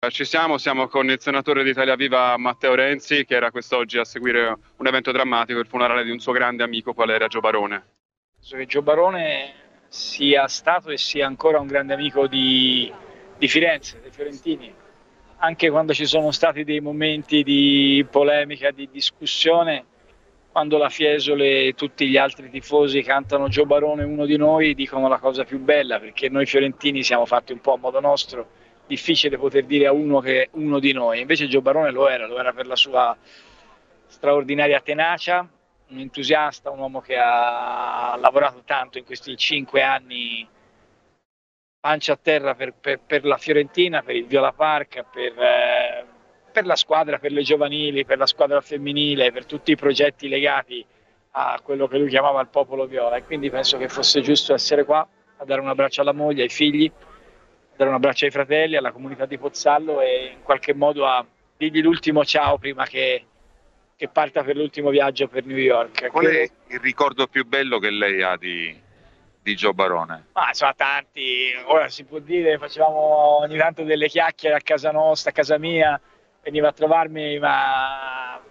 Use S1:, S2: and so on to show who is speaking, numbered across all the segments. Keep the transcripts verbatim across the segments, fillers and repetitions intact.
S1: Ci siamo, siamo con il senatore di Italia Viva Matteo Renzi, che era quest'oggi a seguire un evento drammatico, il funerale di un suo grande amico, quale era Gio Barone.
S2: Penso che Gio Barone sia stato e sia ancora un grande amico di, di Firenze, dei fiorentini. Anche quando ci sono stati dei momenti di polemica, di discussione, quando la Fiesole e tutti gli altri tifosi cantano Gio Barone uno di noi, dicono la cosa più bella, perché noi fiorentini siamo fatti un po' a modo nostro, difficile poter dire a uno che è uno di noi. Invece Gio Barone lo era, lo era per la sua straordinaria tenacia, un entusiasta, un uomo che ha lavorato tanto in questi cinque anni pancia a terra per, per, per la Fiorentina, per il Viola Park, per, eh, per la squadra, per le giovanili, per la squadra femminile, per tutti i progetti legati a quello che lui chiamava il popolo viola, e quindi penso che fosse giusto essere qua a dare un abbraccio alla moglie, ai figli, a dare un abbraccio ai fratelli, alla comunità di Pozzallo e in qualche modo a dirgli l'ultimo ciao prima che, che parta per l'ultimo viaggio per New York.
S3: Qual
S2: Credo...
S3: è il ricordo più bello che lei ha di, di Gio Barone?
S2: Ma insomma tanti, ora si può dire, facevamo ogni tanto delle chiacchiere a casa nostra, a casa mia, veniva a trovarmi, ma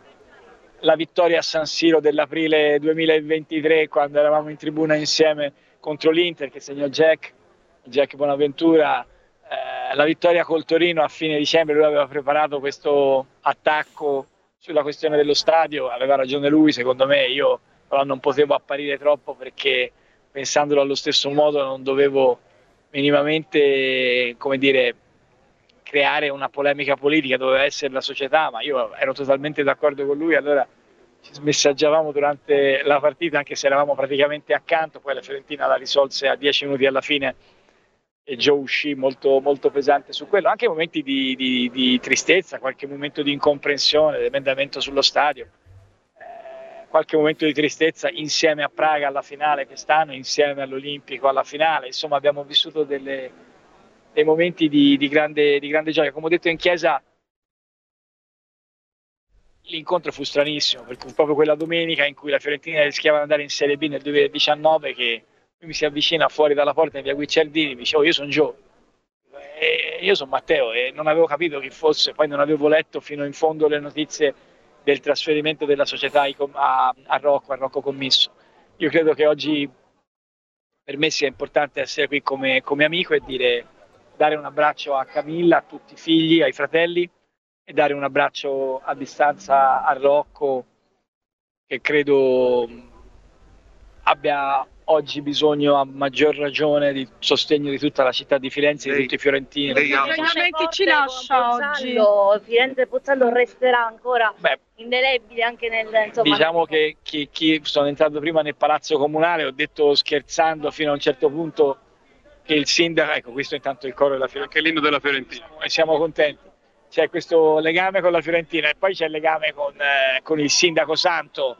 S2: la vittoria a San Siro dell'aprile duemilaventitré, quando eravamo in tribuna insieme contro l'Inter, che segnò Jack, Jack Bonaventura, eh, la vittoria col Torino a fine dicembre, lui aveva preparato questo attacco sulla questione dello stadio, aveva ragione lui secondo me, io però non potevo apparire troppo perché pensandolo allo stesso modo non dovevo minimamente, come dire, creare una polemica politica, doveva essere la società, ma io ero totalmente d'accordo con lui, allora ci messaggiavamo durante la partita anche se eravamo praticamente accanto, poi la Fiorentina la risolse a dieci minuti alla fine e Joe uscì molto, molto pesante su quello, anche momenti di, di, di tristezza, qualche momento di incomprensione, l'emendamento sullo stadio, eh, qualche momento di tristezza insieme a Praga alla finale quest'anno, insieme all'Olimpico alla finale, insomma abbiamo vissuto delle, dei momenti di, di, grande, di grande gioia. Come ho detto in chiesa, l'incontro fu stranissimo, perché fu proprio quella domenica in cui la Fiorentina rischiava di andare in Serie B nel duemiladiciannove che lui mi si avvicina fuori dalla porta in via Guicciardini, mi dice oh io sono Gio, e io sono Matteo e non avevo capito chi fosse, poi non avevo letto fino in fondo le notizie del trasferimento della società a, a Rocco, a Rocco Commisso. Io credo che oggi per me sia importante essere qui come, come amico e dire, dare un abbraccio a Camilla, a tutti i figli, ai fratelli e dare un abbraccio a distanza a Rocco, che credo abbia oggi bisogno a maggior ragione di sostegno di tutta la città di Firenze e di tutti i fiorentini.
S4: Lei ha...
S5: Chi ci lascia oggi?
S4: Firenze Pozzallo resterà ancora
S2: Beh,
S4: indelebile anche nel... Insomma,
S2: diciamo che chi, chi sono entrato prima nel palazzo comunale, ho detto scherzando fino a un certo punto che il sindaco, ecco questo intanto il coro della Fiorentina,
S1: Anche l'inno della Fiorentina.
S2: e siamo contenti. C'è questo legame con la Fiorentina e poi c'è il legame con, eh, con il sindaco Santo.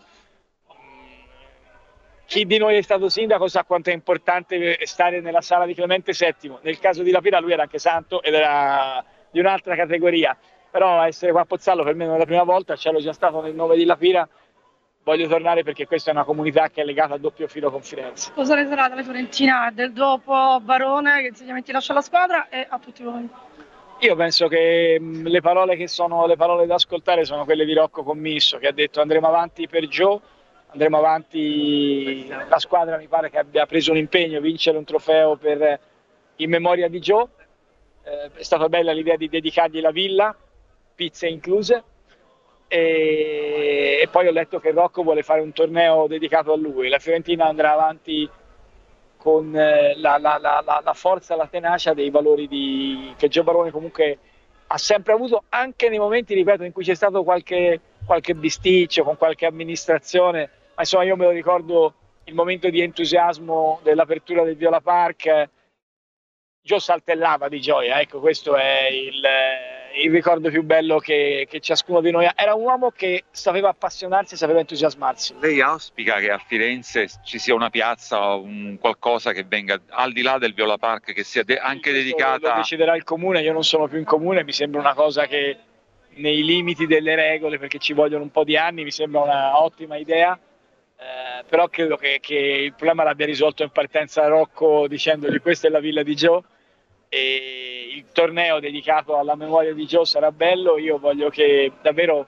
S2: Chi di noi è stato sindaco sa quanto è importante stare nella sala di Clemente settimo. Nel caso di Lapira lui era anche santo ed era di un'altra categoria, però essere qua a Pozzallo per me non è la prima volta, c'ero già stato nel nome di Lapira, voglio tornare perché questa è una comunità che è legata a doppio filo con Firenze.
S5: Cosa ne sarà della Fiorentina del dopo Barone che insegnamenti lascia la squadra e a tutti voi?
S2: Io penso che mh, le parole che sono le parole da ascoltare sono quelle di Rocco Commisso, che ha detto andremo avanti per Gio, andremo avanti, la squadra mi pare che abbia preso un impegno, vincere un trofeo per, in memoria di Gio, eh, è stata bella l'idea di dedicargli la villa, pizze incluse, e, e poi ho letto che Rocco vuole fare un torneo dedicato a lui, la Fiorentina andrà avanti con eh, la, la, la, la forza, la tenacia dei valori di, che Gio Barone comunque ha sempre avuto, anche nei momenti, ripeto, in cui c'è stato qualche, qualche bisticcio con qualche amministrazione, ma insomma io me lo ricordo il momento di entusiasmo dell'apertura del Viola Park, Gio saltellava di gioia, ecco questo è il, il ricordo più bello che, che ciascuno di noi ha. Era un uomo che sapeva appassionarsi e sapeva entusiasmarsi.
S3: Lei auspica che a Firenze ci sia una piazza o un qualcosa che venga al di là del Viola Park, che sia de anche
S2: Questo
S3: dedicata...
S2: Lo deciderà il comune, io non sono più in comune, mi sembra una cosa che nei limiti delle regole, perché ci vogliono un po' di anni, mi sembra una ottima idea, eh, però credo che, che il problema l'abbia risolto in partenza Rocco dicendogli questa è la villa di Gio, e il torneo dedicato alla memoria di Joe sarà bello. Io voglio che davvero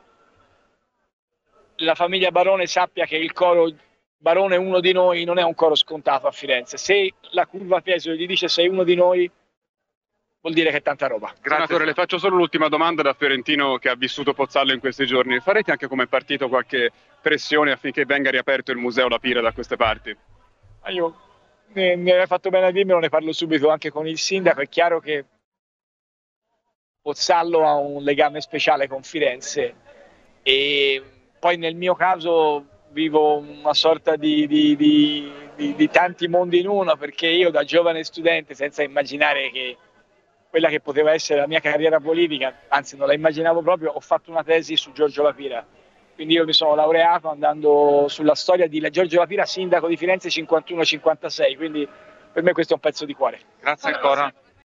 S2: la famiglia Barone sappia che il coro Barone è uno di noi, non è un coro scontato a Firenze. Se la curva Fiesole gli dice sei uno di noi, vuol dire che è tanta roba.
S1: Grazie. Senatore, le faccio solo l'ultima domanda da fiorentino che ha vissuto Pozzallo in questi giorni. Farete anche come partito qualche pressione affinché venga riaperto il Museo La Pira da queste parti?
S2: Ma io mi, mi aveva fatto bene a dirmelo, ne parlo subito anche con il sindaco. È chiaro che Pozzallo ha un legame speciale con Firenze e poi nel mio caso vivo una sorta di, di, di, di, di tanti mondi in uno, perché io da giovane studente, senza immaginare che quella che poteva essere la mia carriera politica, anzi non la immaginavo proprio, ho fatto una tesi su Giorgio La Pira. Quindi io mi sono laureato andando sulla storia di Giorgio La Pira, sindaco di Firenze cinquantuno cinquantasei, quindi per me questo è un pezzo di cuore.
S3: Grazie ancora.